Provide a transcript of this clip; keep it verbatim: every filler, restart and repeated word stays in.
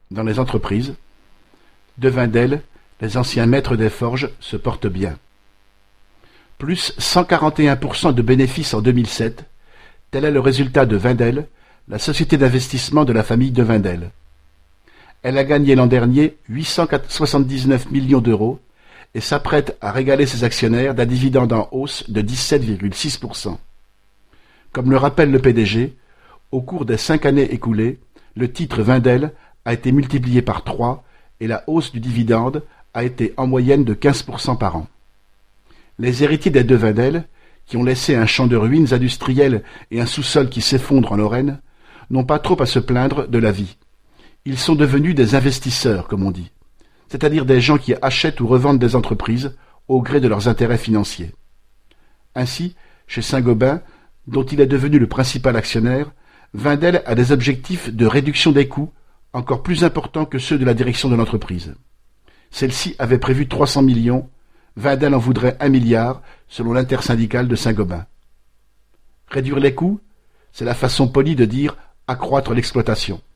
dans les entreprises. De Wendel, les anciens maîtres des forges se portent bien. Plus cent quarante et un pour cent de bénéfices en deux mille sept, tel est le résultat de Wendel, la société d'investissement de la famille de Wendel. Elle a gagné l'an dernier huit cent soixante-dix-neuf millions d'euros et s'apprête à régaler ses actionnaires d'un dividende en hausse de dix-sept virgule six pour cent. Comme le rappelle le P D G, au cours des cinq années écoulées, le titre Wendel a été multiplié par trois et la hausse du dividende a été en moyenne de quinze pour cent par an. Les héritiers des de Wendel, qui ont laissé un champ de ruines industrielles et un sous-sol qui s'effondre en Lorraine, n'ont pas trop à se plaindre de la vie. Ils sont devenus des investisseurs, comme on dit, c'est-à-dire des gens qui achètent ou revendent des entreprises au gré de leurs intérêts financiers. Ainsi, chez Saint-Gobain, dont il est devenu le principal actionnaire, Wendel a des objectifs de réduction des coûts encore plus importants que ceux de la direction de l'entreprise. Celle-ci avait prévu trois cents millions, Wendel en voudrait un milliard, selon l'intersyndicale de Saint-Gobain. Réduire les coûts, c'est la façon polie de dire accroître l'exploitation.